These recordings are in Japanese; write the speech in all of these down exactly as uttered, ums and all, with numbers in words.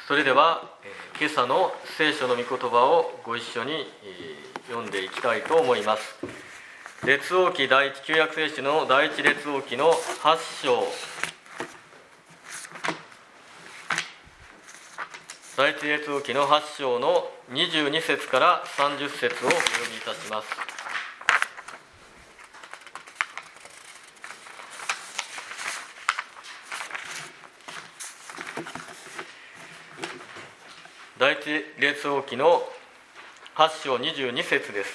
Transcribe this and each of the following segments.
それでは、えー、今朝の聖書の御言葉をご一緒に、えー、読んでいきたいと思います。列王記第一旧約聖書の第一列王記のはち章、第一列王記のはち章のにじゅうに節からさんじゅう節をお読みいたします。第一列王記のはち章にじゅうに節です。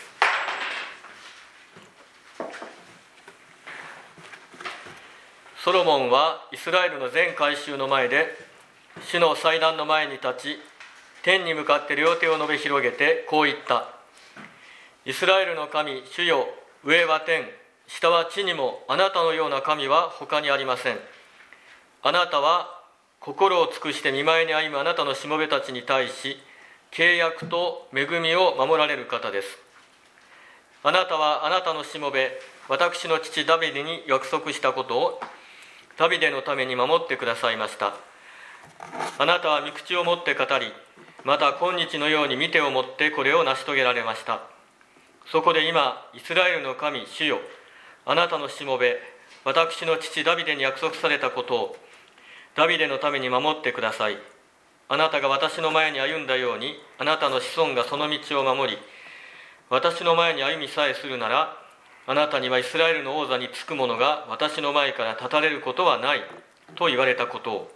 ソロモンはイスラエルの全会衆の前で主の祭壇の前に立ち、天に向かって両手を伸べ広げてこう言った。イスラエルの神、主よ、上は天、下は地にもあなたのような神は他にありません。あなたは心を尽くして御前に歩むあなたのしもべたちに対し、契約と恵みを守られる方です。あなたはあなたのしもべ、私の父ダビデに約束したことをダビデのために守ってくださいました。あなたは御口を持って語り、また今日のように見てをもってこれを成し遂げられました。そこで今、イスラエルの神、主よ、あなたのしもべ、私の父ダビデに約束されたことをダビデのために守ってください。あなたが私の前に歩んだように、あなたの子孫がその道を守り、私の前に歩みさえするなら、あなたにはイスラエルの王座につく者が私の前から立たれることはないと言われたことを。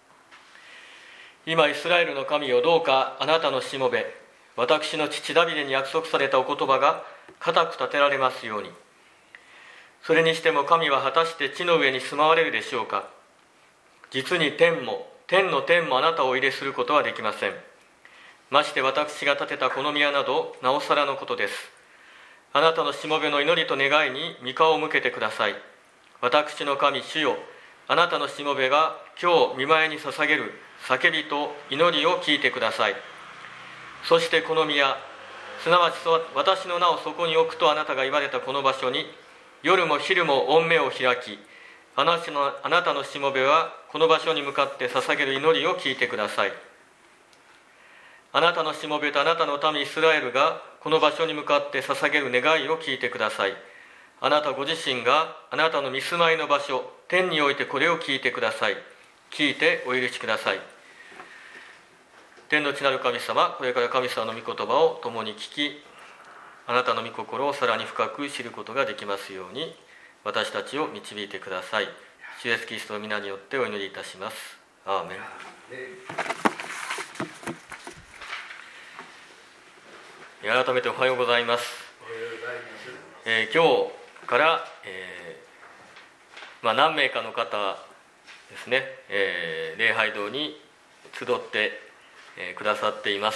今イスラエルの神よ、どうかあなたのしもべ、私の父ダビデに約束されたお言葉が固く立てられますように。それにしても神は果たして地の上に住まわれるでしょうか。実に天も天の天もあなたをお入れすることはできません。まして私が建てたこの宮などなおさらのことです。あなたのしもべの祈りと願いに御顔を向けてください。私の神主よ、あなたのしもべが今日御前に捧げる叫びと祈りを聞いてください。そしてこの宮、すなわち私の名をそこに置くとあなたが言われたこの場所に、夜も昼も御目を開き、あなたの、あなたのしもべはこの場所に向かって捧げる祈りを聞いてください。あなたのしもべとあなたの民イスラエルがこの場所に向かって捧げる願いを聞いてください。あなたご自身があなたの御住まいの場所、天においてこれを聞いてください。聞いてお許しください。天の地なる神様、これから神様の御言葉を共に聞き、あなたの御心をさらに深く知ることができますように、私たちを導いてください。主イエスキリストの皆によってお祈りいたします。アーメン。改めておはようございます。えー、今日から、えーまあ、何名かの方ですね、えー、礼拝堂に集って、えー、くださっています。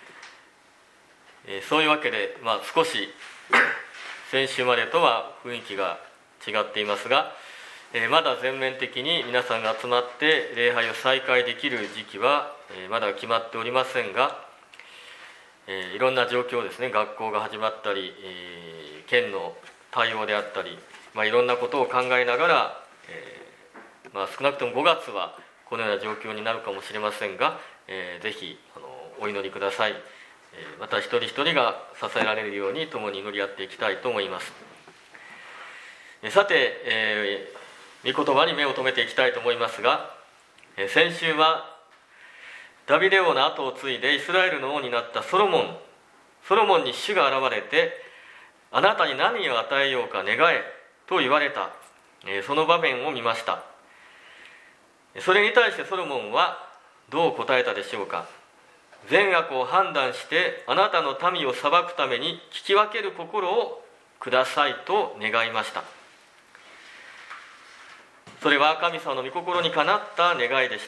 えー、そういうわけで、まあ、少し先週までとは雰囲気が違っていますが、えー、まだ全面的に皆さんが集まって礼拝を再開できる時期は、えー、まだ決まっておりませんが、えー、いろんな状況ですね、学校が始まったり、えー、県の対応であったり、まあ、いろんなことを考えながら、えーまあ、少なくともごがつはこのような状況になるかもしれませんが、えー、ぜひあのお祈りください。えー、また一人一人が支えられるように共に祈り合っていきたいと思います。えー、さて、えー、御言葉に目を留めていきたいと思いますが、えー、先週はダビデ王の後を継いでイスラエルの王になったソロモンソロモンに主が現れて、あなたに何を与えようか願えと言われた、えー、その場面を見ました。それに対してソロモンはどう答えたでしょうか。善悪を判断してあなたの民を裁くために聞き分ける心をくださいと願いました。それは神様の御心にかなった願いでした。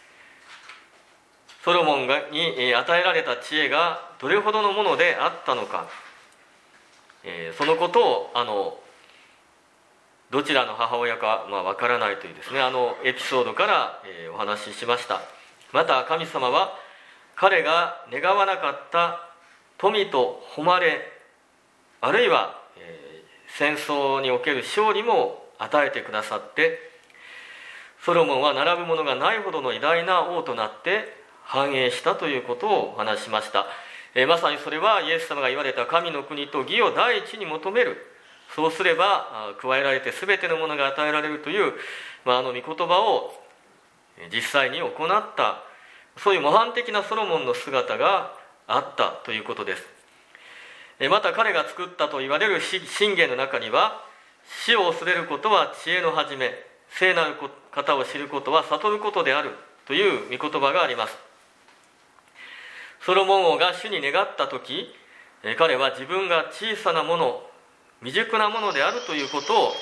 ソロモンに与えられた知恵がどれほどのものであったのか、えー、そのことをあのどちらの母親かまあ分からないというですね、あのエピソードから、えー、お話ししました。また神様は彼が願わなかった富と誉れ、あるいは、えー、戦争における勝利も与えてくださって、ソロモンは並ぶものがないほどの偉大な王となって繁栄したということをお話ししました。えー、まさにそれはイエス様が言われた神の国と義を第一に求める、そうすれば加えられて全てのものが与えられるという、まあ、あの御言葉を実際に行った、そういう模範的なソロモンの姿があったということです。また彼が作ったと言われる箴言の中には、死を恐れることは知恵の始め、聖なる方を知ることは悟ることであるという御言葉があります。ソロモン王が主に願ったとき、彼は自分が小さなもの、未熟なものであるということを、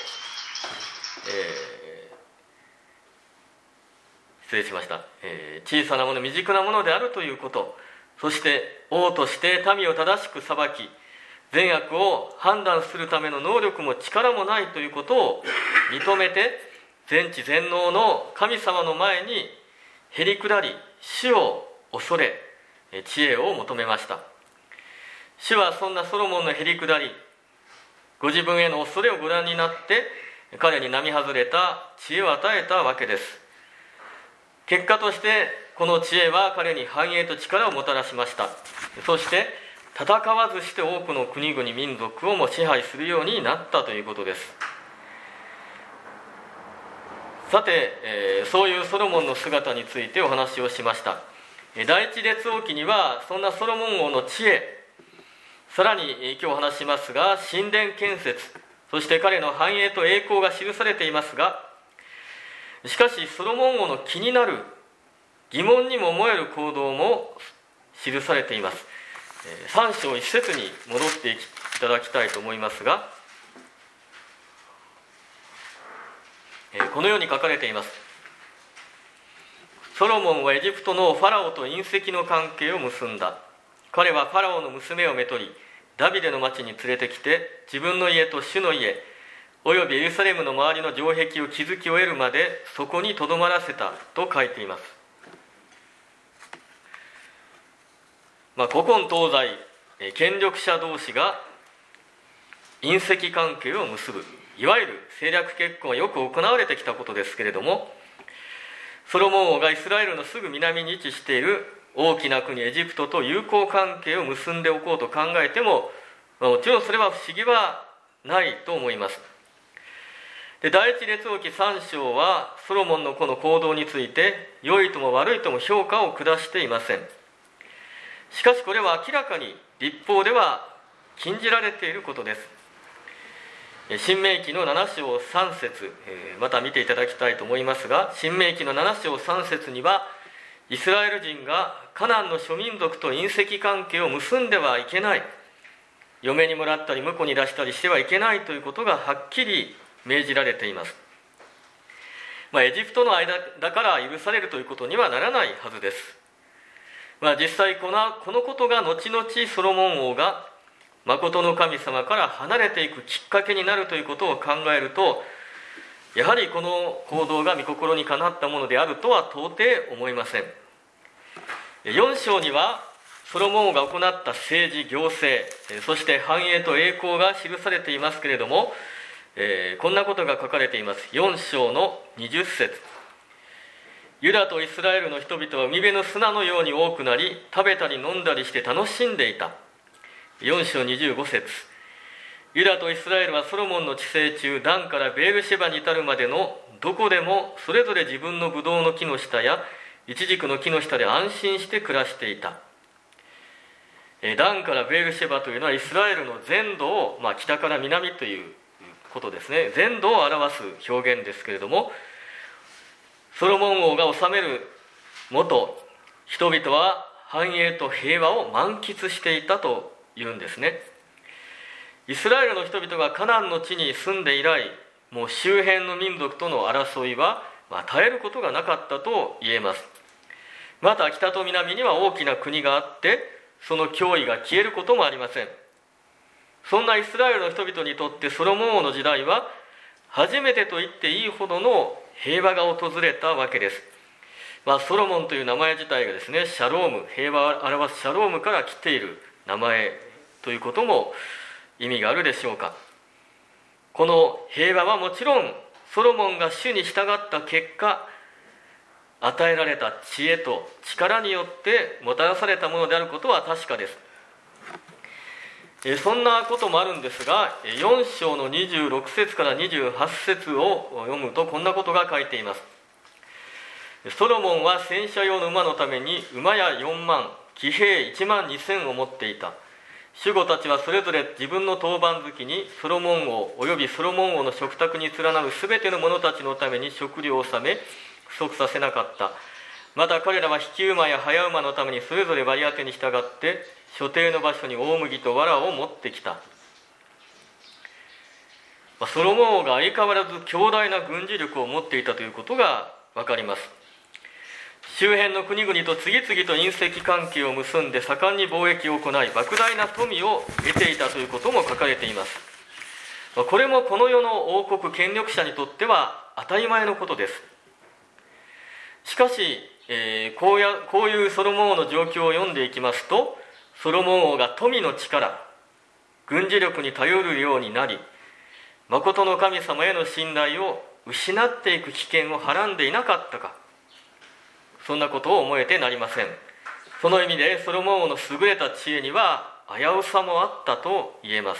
えー、失礼しました、えー、小さなもの、未熟なものであるということ、そして王として民を正しく裁き、善悪を判断するための能力も力もないということを認めて、全知全能の神様の前にへりくだり、主を恐れ知恵を求めました。主はそんなソロモンのへりくだり、ご自分への恐れをご覧になって彼に並外れた知恵を与えたわけです。結果としてこの知恵は彼に繁栄と力をもたらしました。そして戦わずして多くの国々民族をも支配するようになったということです。さて、えー、そういうソロモンの姿についてお話をしました。第一列王記にはそんなソロモン王の知恵、さらに今日お話しますが神殿建設、そして彼の繁栄と栄光が記されていますが、しかしソロモン王の気になる、疑問にも思える行動も記されています。さん章いち節に戻っていただきたいと思いますが、このように書かれています。ソロモンはエジプトのファラオと姻戚の関係を結んだ。彼はファラオの娘をめとり、ダビデの町に連れてきて、自分の家と主の家およびエルサレムの周りの城壁を築き終えるまでそこにとどまらせたと書いています。まあ、古今東西権力者同士が姻戚関係を結ぶ、いわゆる政略結婚はよく行われてきたことですけれども、ソロモン王がイスラエルのすぐ南に位置している大きな国エジプトと友好関係を結んでおこうと考えても、もちろんそれは不思議はないと思います。で、第一列王記さん章はソロモンのこの行動について良いとも悪いとも評価を下していません。しかしこれは明らかに律法では禁じられていることです。申命記のなな章さん節、また見ていただきたいと思いますが、申命記のなな章さん節には、イスラエル人がカナンの諸民族と姻戚関係を結んではいけない、嫁にもらったり婿に出したりしてはいけないということがはっきり命じられています。まあ、エジプトの間だから許されるということにはならないはずです。まあ、実際この、このことが後々ソロモン王が真の神様から離れていくきっかけになるということを考えると、やはりこの行動が御心にかなったものであるとは到底思いません。よん章にはソロモン王が行った政治行政、そして繁栄と栄光が記されていますけれども、えー、こんなことが書かれています。よん章のにじゅっ節、ユダとイスラエルの人々は海辺の砂のように多くなり、食べたり飲んだりして楽しんでいた。よん章にじゅうご節、ユダとイスラエルはソロモンの治世中、ダンからベールシェバに至るまでのどこでもそれぞれ自分のブドウの木の下やイチジクの木の下で安心して暮らしていた。ダンからベールシェバというのはイスラエルの全土を、まあ、北から南ということですね、全土を表す表現ですけれども、ソロモン王が治める元、人々は繁栄と平和を満喫していたと言うんですね。イスラエルの人々がカナンの地に住んで以来、もう周辺の民族との争いは、まあ、絶えることがなかったと言えます。また北と南には大きな国があって、その脅威が消えることもありません。そんなイスラエルの人々にとってソロモン王の時代は初めてと言っていいほどの平和が訪れたわけです。まあ、ソロモンという名前自体がですね、シャローム、平和を表すシャロームから来ている名前ということも意味があるでしょうか。この平和はもちろんソロモンが主に従った結果与えられた知恵と力によってもたらされたものであることは確かです。そんなこともあるんですが、よん章のにじゅうろく節からにじゅうはち節を読むとこんなことが書いています。ソロモンは戦車用の馬のために馬やよんまん、騎兵いちまんにせんを持っていた。守護たちはそれぞれ自分の当番月にソロモン王およびソロモン王の食卓に連なるすべての者たちのために食料を納め不足させなかった。また彼らは引き馬や早馬のためにそれぞれ割り当てに従って所定の場所に大麦と藁を持ってきた。ソロモン王が相変わらず強大な軍事力を持っていたということが分かります。周辺の国々と次々と隕石関係を結んで盛んに貿易を行い莫大な富を得ていたということも書かれています。これもこの世の王国権力者にとっては当たり前のことです。しかし、えー、こうや、こういうソロモン王の状況を読んでいきますと、ソロモン王が富の力、軍事力に頼るようになり、真の神様への信頼を失っていく危険をはらんでいなかったか、そんなことを思えてなりません。その意味でソロモン王の優れた知恵には危うさもあったと言えます。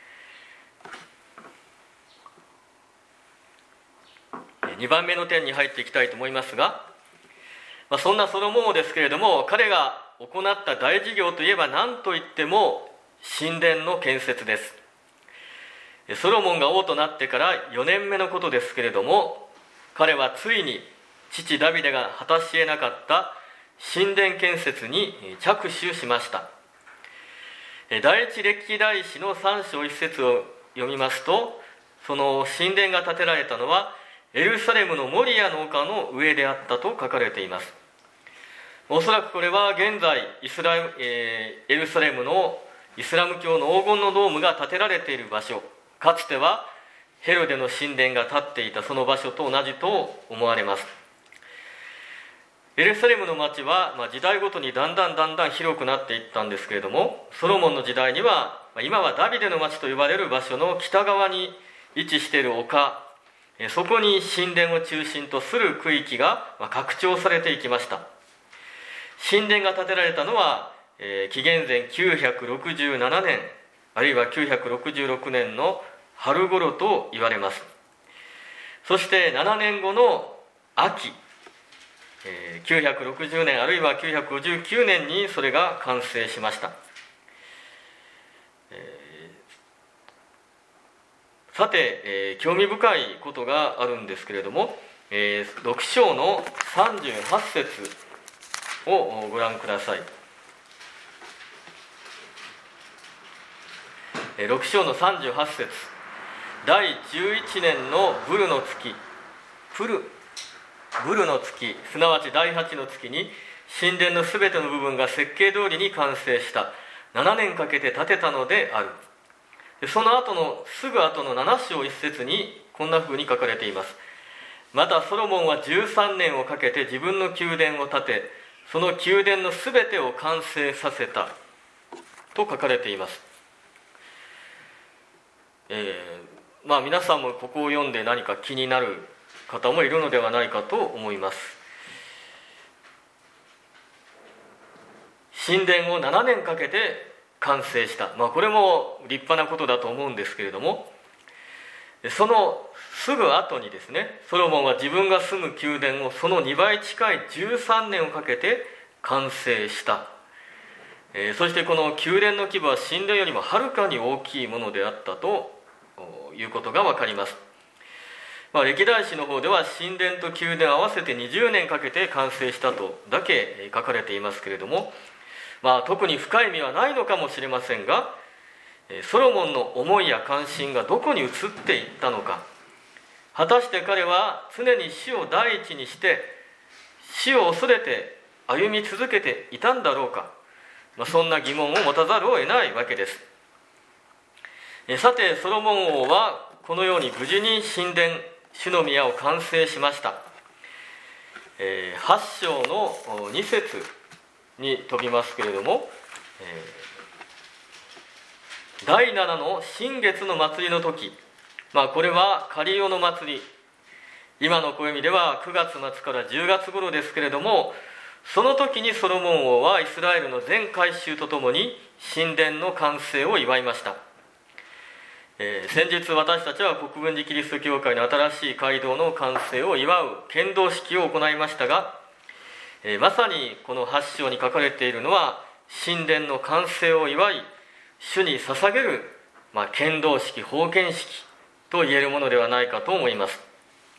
にばんめの点に入っていきたいと思いますが、まあ、そんなソロモン王ですけれども、彼が行った大事業といえば何といっても神殿の建設です。ソロモンが王となってからよねんめのことですけれども、彼はついに父ダビデが果たし得なかった神殿建設に着手しました。第一歴代史のさん章いち節を読みますと、その神殿が建てられたのはエルサレムのモリアの丘の上であったと書かれています。おそらくこれは現在イスラエ、えー、エルサレムのイスラム教の黄金のドームが建てられている場所、かつてはヘロデの神殿が建っていたその場所と同じと思われます。エルサレムの町は、まあ、時代ごとにだんだんだんだん広くなっていったんですけれども、ソロモンの時代には今はダビデの町と呼ばれる場所の北側に位置している丘、そこに神殿を中心とする区域が拡張されていきました。神殿が建てられたのは、えー、紀元前きゅうひゃくろくじゅうななねんあるいはきゅうひゃくろくじゅうろくねんの春頃と言われます。そしてななねんごの秋、えー、きゅうひゃくろくじゅうねんあるいはきゅうひゃくごじゅうきゅうねんにそれが完成しました。えー、さて、えー、興味深いことがあるんですけれども、えー、ろく章のさんじゅうはち節をご覧ください。ろく章のさんじゅうはち節、だいじゅういちねんのブルの月、プルブルの月、すなわちだいはちの月に神殿のすべての部分が設計通りに完成した。ななねんかけて建てたのである。その後のすぐ後のなな章いち節にこんな風に書かれています。またソロモンはじゅうさんねんをかけて自分の宮殿を建て、その宮殿のすべてを完成させたと書かれています。えー、まあ皆さんもここを読んで何か気になる方もいるのではないかと思います。神殿をななねんかけて完成した、まあ、これも立派なことだと思うんですけれども、そのすぐ後にですね、ソロモンは自分が住む宮殿をそのにばい近いじゅうさんねんをかけて完成した。えー、そしてこの宮殿の規模は神殿よりもはるかに大きいものであったということが分かります。まあ、歴代史の方では神殿と宮殿合わせてにじゅうねんかけて完成したとだけ書かれていますけれども、まあ、特に深い意味はないのかもしれませんが、ソロモンの思いや関心がどこに移っていったのか、果たして彼は常に死を第一にして死を恐れて歩み続けていたんだろうか、まあ、そんな疑問を持たざるを得ないわけです。さてソロモン王はこのように無事に神殿主の宮を完成しました。えー、はち章のに節に飛びますけれども、えー、だいななの新月の祭りの時、まあ、これはカリオの祭り、 今の暦ではくがつ末からじゅうがつ頃ですけれども、その時にソロモン王はイスラエルの全改宗とともに神殿の完成を祝いました。えー、先日私たちは国分寺キリスト教会の新しい街道の完成を祝う献堂式を行いましたが、えー、まさにこのはち章に書かれているのは神殿の完成を祝い主に捧げる、まあ、献堂式、奉献式と言えるものではないかと思います。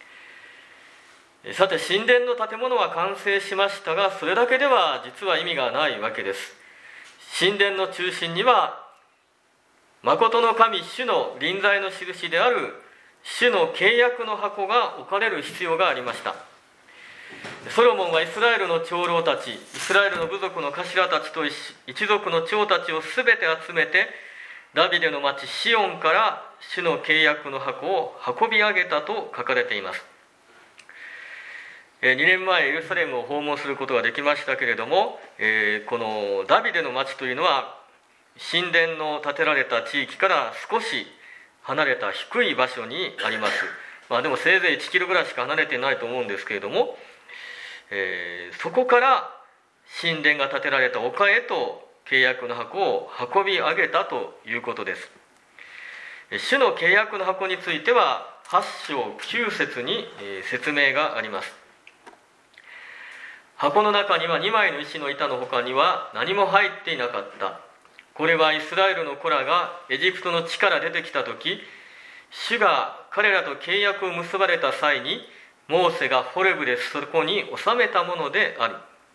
さて、神殿の建物は完成しましたが、それだけでは実は意味がないわけです。神殿の中心には真の神主の臨在の印である主の契約の箱が置かれる必要がありました。ソロモンはイスラエルの長老たち、イスラエルの部族の頭たちと一族の長たちをすべて集めて、ダビデの町シオンから主の契約の箱を運び上げたと書かれています。にねんまえエルサレムを訪問することができましたけれども、このダビデの町というのは神殿の建てられた地域から少し離れた低い場所にあります。まあでもせいぜいいちキロぐらいしか離れてないと思うんですけれども、えー、そこから神殿が建てられた丘へと契約の箱を運び上げたということです。主の契約の箱についてははち章きゅう節に説明があります。箱の中にはにまいの石の板の他には何も入っていなかった。これはイスラエルの子らがエジプトの地から出てきたとき、主が彼らと契約を結ばれた際にモーセがホレブでそこに収めたものである。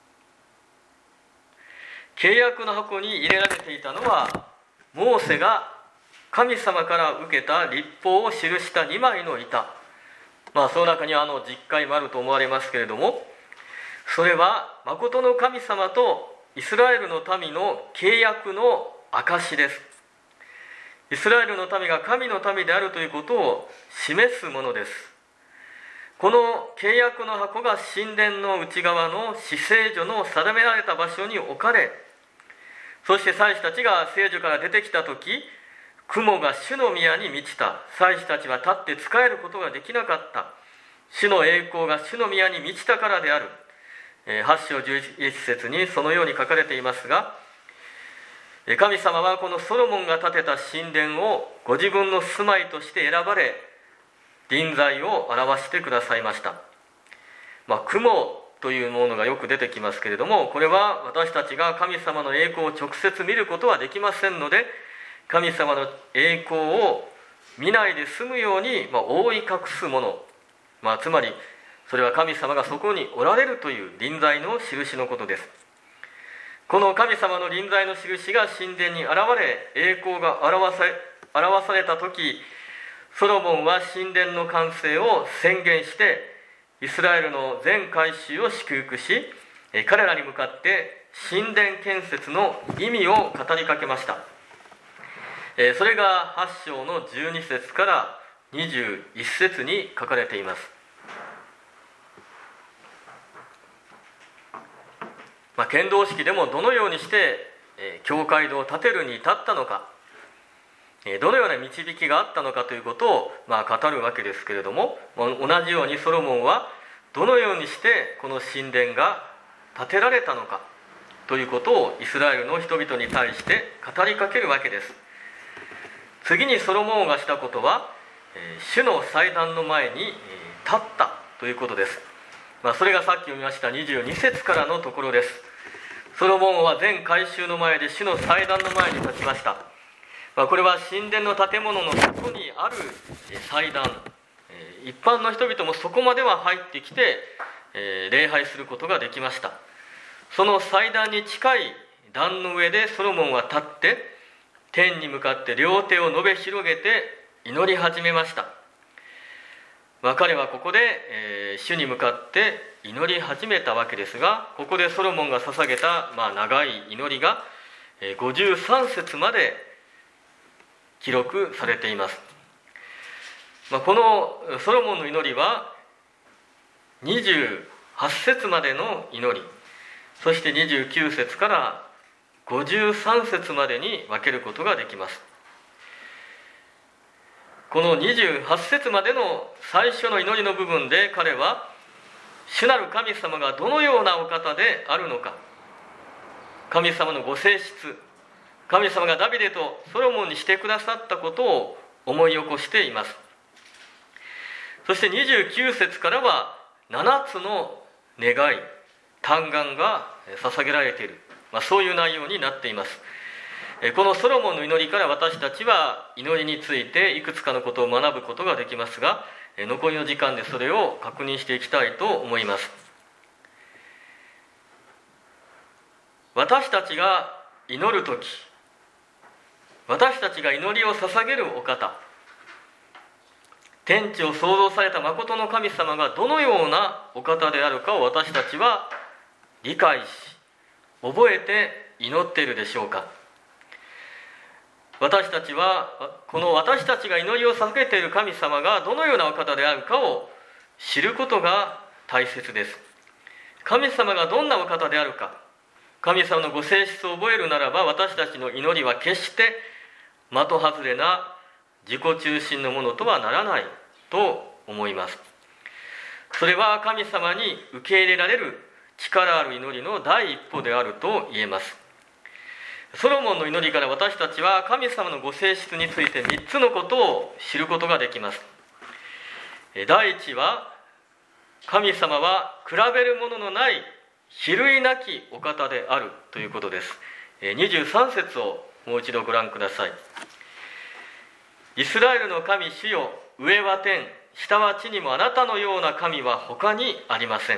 契約の箱に入れられていたのはモーセが神様から受けた律法を記したにまいの板。まあその中にはあの十戒もあると思われますけれども、それは真の神様とイスラエルの民の契約の証です。イスラエルの民が神の民であるということを示すものです。この契約の箱が神殿の内側の至聖所の定められた場所に置かれ、そして祭司たちが聖所から出てきたとき、雲が主の宮に満ちた。祭司たちは立って仕えることができなかった。主の栄光が主の宮に満ちたからである。はち章じゅういち節にそのように書かれていますが、神様はこのソロモンが建てた神殿をご自分の住まいとして選ばれ、臨在を表してくださいました。まあ、雲というものがよく出てきますけれども、これは私たちが神様の栄光を直接見ることはできませんので、神様の栄光を見ないで済むように、まあ、覆い隠すもの、まあ、つまりそれは神様がそこにおられるという臨在の印のことです。この神様の臨在の印が神殿に現れ、栄光が表され、表された時、ソロモンは神殿の完成を宣言して、イスラエルの全改宗を祝福し、彼らに向かって神殿建設の意味を語りかけました。それがはち章のじゅうに節からにじゅういち節に書かれています。まあ、献堂式でもどのようにして、えー、教会堂を建てるに至ったのか、えー、どのような導きがあったのかということを、まあ、語るわけですけれども、まあ、同じようにソロモンはどのようにしてこの神殿が建てられたのかということをイスラエルの人々に対して語りかけるわけです。次にソロモンがしたことは、えー、主の祭壇の前に、えー、立ったということです。まあ、それがさっき読みましたにじゅうに節からのところです。ソロモンは全改宗の前で主の祭壇の前に立ちました。まあ、これは神殿の建物の外にある祭壇、一般の人々もそこまでは入ってきて、えー、礼拝することができました。その祭壇に近い壇の上でソロモンは立って天に向かって両手を伸べ広げて祈り始めました。まあ、彼はここで、えー、主に向かって祈り始めたわけですが、ここでソロモンが捧げた、まあ、長い祈りが、えー、ごじゅうさん節まで記録されています。まあ、このソロモンの祈りはにじゅうはち節までの祈り、そしてにじゅうきゅう節からごじゅうさん節までに分けることができます。 このにじゅうはち節までの最初の祈りの部分で彼は主なる神様がどのようなお方であるのか、神様のご性質、神様がダビデとソロモンにしてくださったことを思い起こしています。そしてにじゅうきゅう節からはななつの願い、嘆願が捧げられている、まあ、そういう内容になっています。このソロモンの祈りから私たちは祈りについていくつかのことを学ぶことができますが、残りの時間でそれを確認していきたいと思います。私たちが祈るとき、私たちが祈りを捧げるお方、天地を創造された真の神様がどのようなお方であるかを私たちは理解し、覚えて祈っているでしょうか。私たちはこの私たちが祈りを捧げている神様がどのようなお方であるかを知ることが大切です。神様がどんなお方であるか、神様のご性質を覚えるならば、私たちの祈りは決して的外れな自己中心のものとはならないと思います。それは神様に受け入れられる力ある祈りの第一歩であると言えます。ソロモンの祈りから私たちは神様のご性質についてみっつのことを知ることができます。第一は、神様は比べるもののない比類なきお方であるということです。にじゅうさん節をもう一度ご覧ください。イスラエルの神主よ、上は天、下は地にもあなたのような神は他にありません。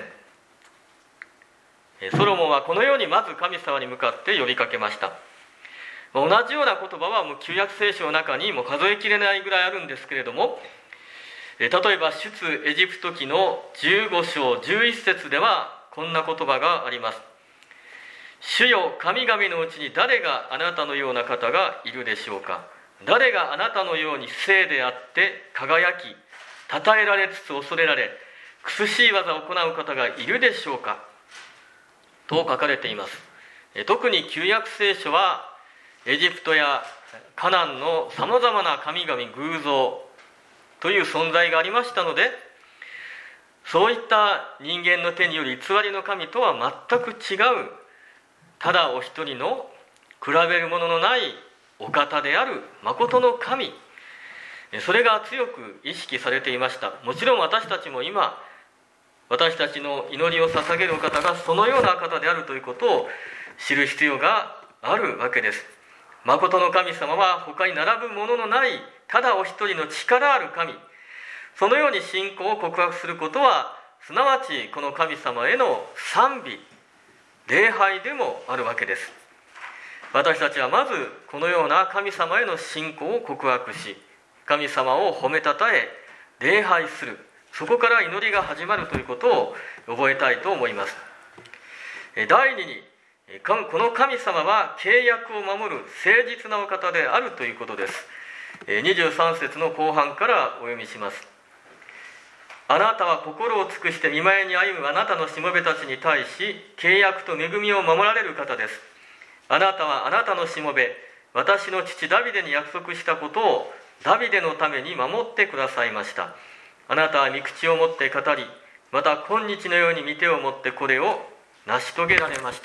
ソロモンはこのようにまず神様に向かって呼びかけました。同じような言葉はもう旧約聖書の中にも数えきれないぐらいあるんですけれども、例えば出エジプト記のじゅうご章じゅういち節ではこんな言葉があります。主よ、神々のうちに誰があなたのような方がいるでしょうか。誰があなたのように聖であって輝き、称えられつつ恐れられ、苦しい技を行う方がいるでしょうか、と書かれています。特に旧約聖書はエジプトやカナンのさまざまな神々偶像という存在がありましたので、そういった人間の手による偽りの神とは全く違う、ただお一人の比べるもののないお方である真の神、それが強く意識されていました。もちろん私たちも今、私たちの祈りを捧げるお方がそのような方であるということを知る必要があるわけです。真の神様は他に並ぶもののないただお一人の力ある神、そのように信仰を告白することは、すなわちこの神様への賛美、礼拝でもあるわけです。私たちはまずこのような神様への信仰を告白し、神様を褒めたたえ礼拝する、そこから祈りが始まるということを覚えたいと思います。第二に、この神様は契約を守る誠実なお方であるということです。にじゅうさん節の後半からお読みします。あなたは心を尽くして御前に歩むあなたのしもべたちに対し、契約と恵みを守られる方です。あなたはあなたのしもべ、私の父ダビデに約束したことをダビデのために守ってくださいました。あなたは御口を持って語り、また今日のように御手を持ってこれを成し遂げられました。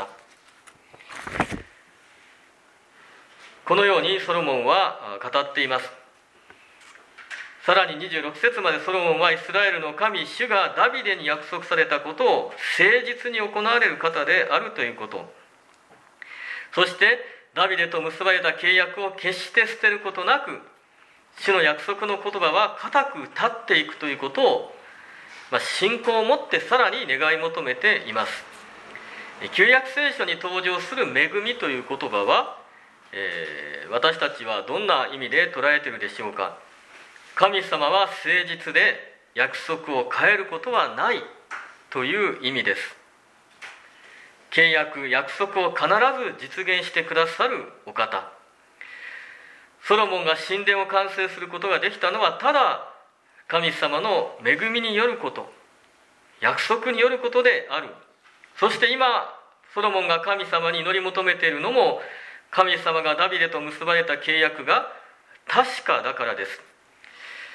このようにソロモンは語っています。さらににじゅうろく節までソロモンはイスラエルの神主がダビデに約束されたことを誠実に行われる方であるということ、そしてダビデと結ばれた契約を決して捨てることなく、主の約束の言葉は固く立っていくということを、まあ、信仰を持ってさらに願い求めています。旧約聖書に登場する恵みという言葉は、えー、私たちはどんな意味で捉えているでしょうか。神様は誠実で約束を変えることはないという意味です。契約、約束を必ず実現してくださるお方。ソロモンが神殿を完成することができたのは、ただ神様の恵みによること、約束によることである。そして今ソロモンが神様に祈り求めているのも、神様がダビデと結ばれた契約が確かだからです。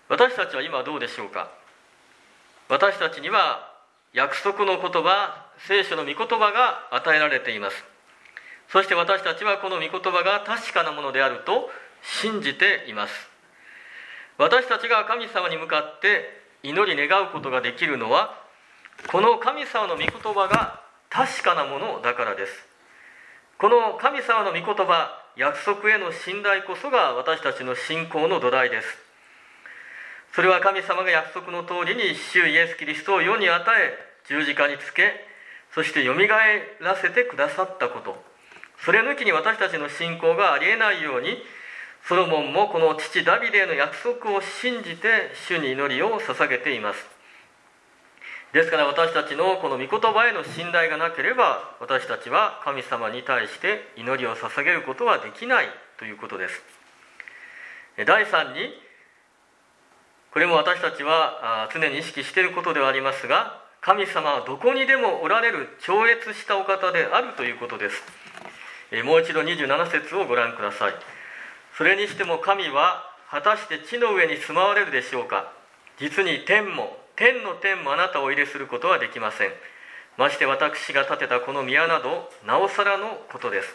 私たちは今どうでしょうか。私たちには約束の言葉、聖書の御言葉が与えられています。そして私たちはこの御言葉が確かなものであると信じています。私たちが神様に向かって祈り願うことができるのは、この神様の御言葉が確かなものだからです。この神様の御言葉、約束への信頼こそが私たちの信仰の土台です。それは神様が約束の通りに主イエス・キリストを世に与え、十字架につけ、そしてよみがえらせてくださったこと、それ抜きに私たちの信仰がありえないように、ソロモンもこの父ダビデへの約束を信じて主に祈りを捧げています。ですから私たちのこの御言葉への信頼がなければ、私たちは神様に対して祈りを捧げることはできないということです。第三に、これも私たちは常に意識していることではありますが、神様はどこにでもおられる超越したお方であるということです。もう一度にじゅうなな節をご覧ください。それにしても神は果たして地の上に住まわれるでしょうか。実に天も天の天もあなたをお入れすることはできません。まして私が建てたこの宮などなおさらのことです。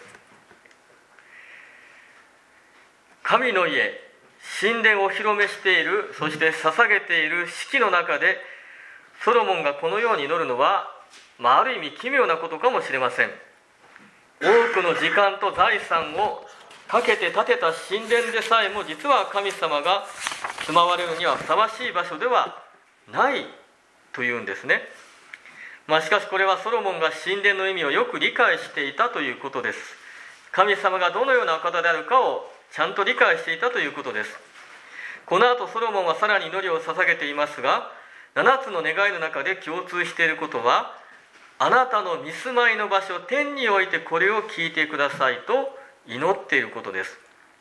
神の家、神殿をお披露目している、そして捧げている式の中でソロモンがこのように祈るのは、まあ、ある意味奇妙なことかもしれません。多くの時間と財産をかけて建てた神殿でさえも、実は神様が住まわれるにはふさわしい場所ではないというんですね。まあ、しかしこれはソロモンが神殿の意味をよく理解していたということです。神様がどのようなお方であるかをちゃんと理解していたということです。この後ソロモンはさらに祈りを捧げていますが、ななつの願いの中で共通していることは、あなたの御住まいの場所、天においてこれを聞いてくださいと祈っていることです。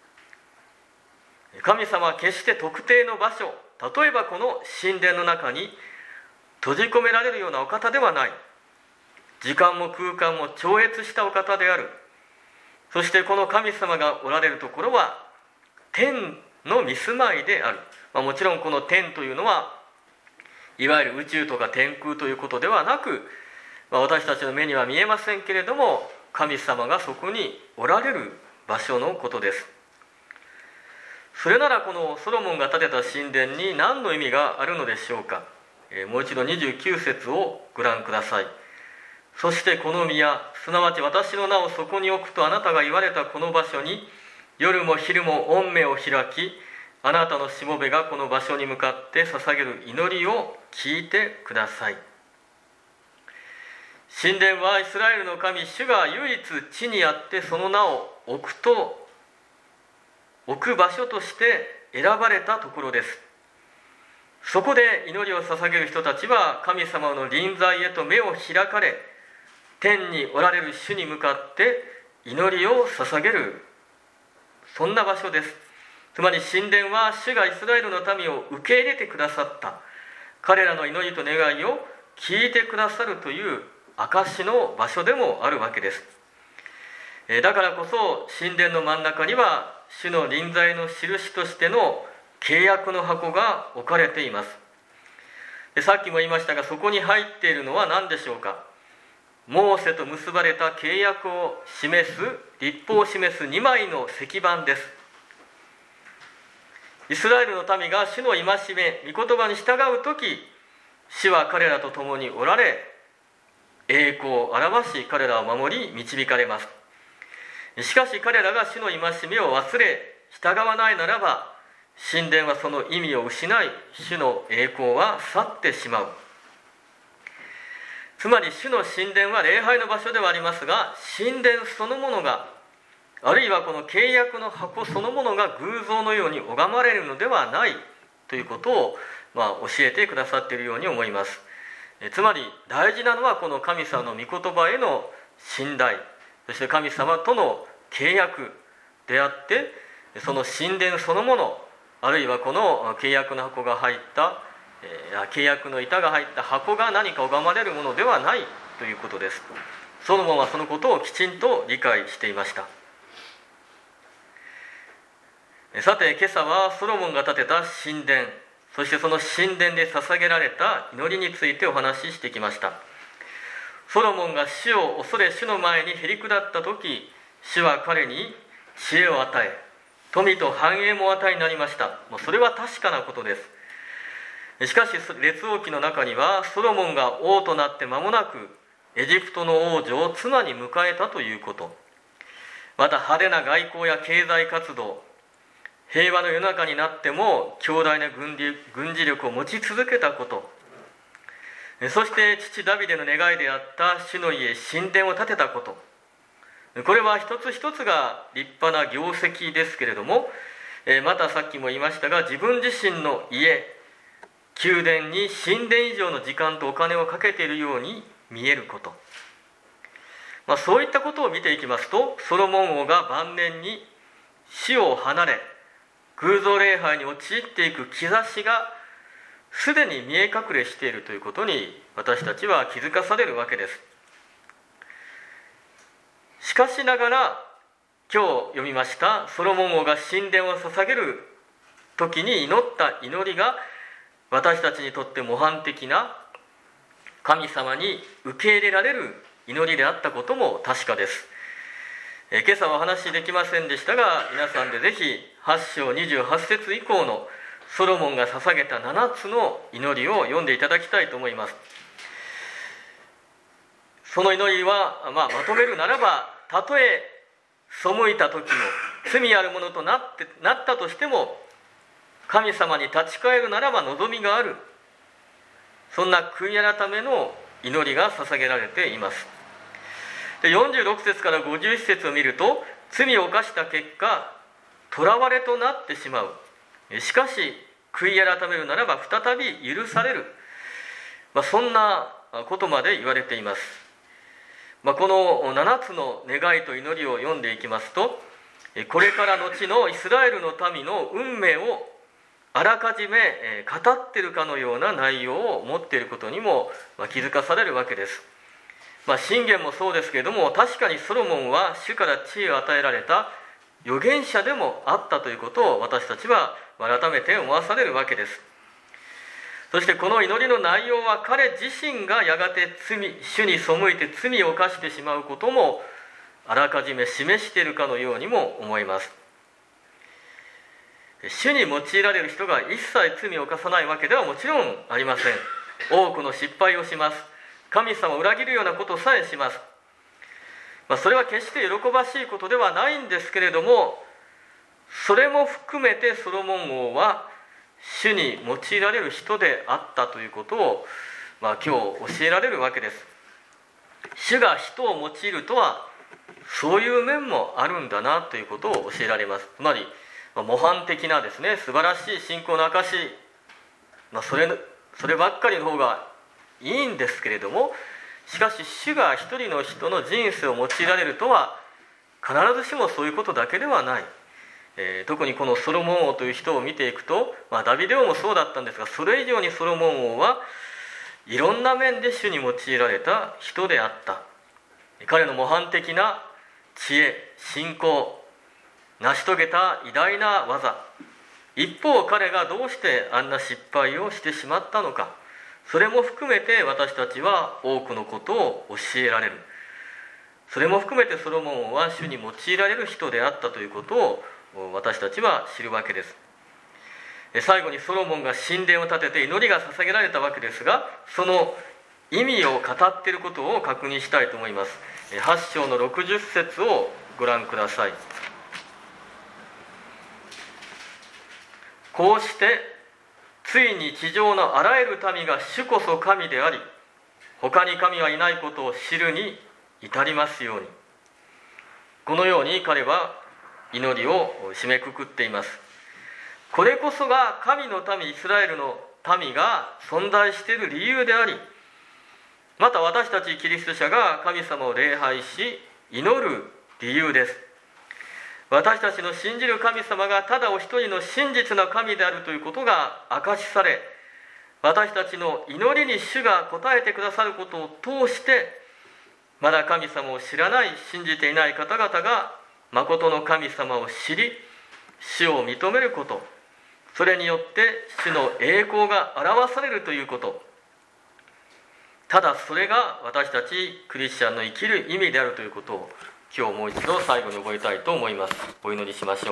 神様は決して特定の場所、例えばこの神殿の中に閉じ込められるようなお方ではない。時間も空間も超越したお方である。そしてこの神様がおられるところは天の御住まいである。まあ、もちろんこの天というのはいわゆる宇宙とか天空ということではなく、まあ、私たちの目には見えませんけれども、神様がそこにおられる場所のことです。それならこのソロモンが建てた神殿に何の意味があるのでしょうか。えー、もう一度にじゅうきゅう節をご覧ください。そしてこの宮、すなわち私の名をそこに置くとあなたが言われたこの場所に、夜も昼も御目を開き、あなたのしもべがこの場所に向かって捧げる祈りを聞いてください。神殿はイスラエルの神主が唯一地にあってその名を置くと置く場所として選ばれたところです。そこで祈りを捧げる人たちは神様の臨在へと目を開かれ、天におられる主に向かって祈りを捧げる、そんな場所です。つまり神殿は主がイスラエルの民を受け入れてくださった、彼らの祈りと願いを聞いてくださるという証の場所でもあるわけです。だからこそ神殿の真ん中には主の臨在の印としての契約の箱が置かれています。でさっきも言いましたが、そこに入っているのは何でしょうか。モーセと結ばれた契約を示す、律法を示すにまいの石板です。イスラエルの民が主の戒め、御言葉に従うとき、主は彼らと共におられ、栄光を表し彼らを守り導かれます。しかし彼らが主の戒めを忘れ従わないならば、神殿はその意味を失い、主の栄光は去ってしまう。つまり主の神殿は礼拝の場所ではありますが、神殿そのものが、あるいはこの契約の箱そのものが偶像のように拝まれるのではないということを、まあ、教えてくださっているように思います。えつまり大事なのはこの神様の御言葉への信頼、そして神様との契約であって、その神殿そのもの、あるいはこの契約の箱が入った、えー、契約の板が入った箱が何か拝まれるものではないということです。ソロモンはそのことをきちんと理解していました。さて今朝はソロモンが建てた神殿、 そしてその神殿で捧げられた祈りについてお話ししてきました。ソロモンが主を恐れ主の前にへり下った時、主は彼に知恵を与え、富と繁栄も与えになりました。もうそれは確かなことです。しかし列王記の中には、ソロモンが王となって間もなくエジプトの王女を妻に迎えたということ、また派手な外交や経済活動、平和の世の中になっても強大な軍事、軍事力を持ち続けたこと、そして父ダビデの願いであった主の家神殿を建てたこと、これは一つ一つが立派な業績ですけれども、またさっきも言いましたが、自分自身の家、宮殿に神殿以上の時間とお金をかけているように見えること、まあ、そういったことを見ていきますと、ソロモン王が晩年に死を離れ偶像礼拝に陥っていく兆しがすでに見え隠れしているということに私たちは気づかされるわけです。しかしながら今日読みましたソロモン王が神殿を捧げる時に祈った祈りが、私たちにとって模範的な神様に受け入れられる祈りであったことも確かです。え今朝はお話しできませんでしたが、皆さんでぜひはち章にじゅうはち節以降のソロモンが捧げたななつの祈りを読んでいただきたいと思います。その祈りは、まあ、まとめるならば、たとえ背いた時も罪あるものとなって、なったとしても、神様に立ち返るならば望みがある、そんな悔い改めの祈りが捧げられています。でよんじゅうろく節からごじゅういち節を見ると、罪を犯した結果囚われとなってしまう、しかし悔い改めるならば再び許される、まあ、そんなことまで言われています。まあ、このななつの願いと祈りを読んでいきますと、これから後のイスラエルの民の運命をあらかじめ語っているかのような内容を持っていることにも気づかされるわけです。まあ、箴言もそうですけれども、確かにソロモンは主から知恵を与えられた預言者でもあったということを私たちは改めて思わされるわけです。そしてこの祈りの内容は、彼自身がやがて罪、主に背いて罪を犯してしまうこともあらかじめ示しているかのようにも思います。主に用いられる人が一切罪を犯さないわけではもちろんありません。多くの失敗をします。神様を裏切るようなことさえします。まあ、それは決して喜ばしいことではないんですけれども、それも含めてソロモン王は主に用いられる人であったということを、まあ、今日教えられるわけです。主が人を用いるとはそういう面もあるんだなということを教えられます。つまり模範的なですね、素晴らしい信仰の証、まあ、それ、そればっかりの方がいいんですけれども、しかし主が一人の人の人生を用いられるとは必ずしもそういうことだけではない。えー、特にこのソロモン王という人を見ていくと、まあ、ダビデ王もそうだったんですが、それ以上にソロモン王はいろんな面で主に用いられた人であった。彼の模範的な知恵、信仰、成し遂げた偉大な技、一方彼がどうしてあんな失敗をしてしまったのか、それも含めて私たちは多くのことを教えられる。それも含めてソロモンは主に用いられる人であったということを私たちは知るわけです。最後にソロモンが神殿を建てて祈りが捧げられたわけですが、その意味を語っていることを確認したいと思います。はち章のろくじゅっ節をご覧ください。こうしてついに地上のあらゆる民が主こそ神であり、他に神はいないことを知るに至りますように。このように彼は祈りを締めくくっています。これこそが神の民イスラエルの民が存在している理由であり、また私たちキリスト者が神様を礼拝し祈る理由です。私たちの信じる神様がただお一人の真実な神であるということが証しされ、私たちの祈りに主が応えてくださることを通して、まだ神様を知らない、信じていない方々が誠の神様を知り、主を認めること、 それによって主の栄光が表されるということ、ただそれが私たちクリスチャンの生きる意味であるということを今日もう一度最後に覚えたいと思います。お祈りしましょう。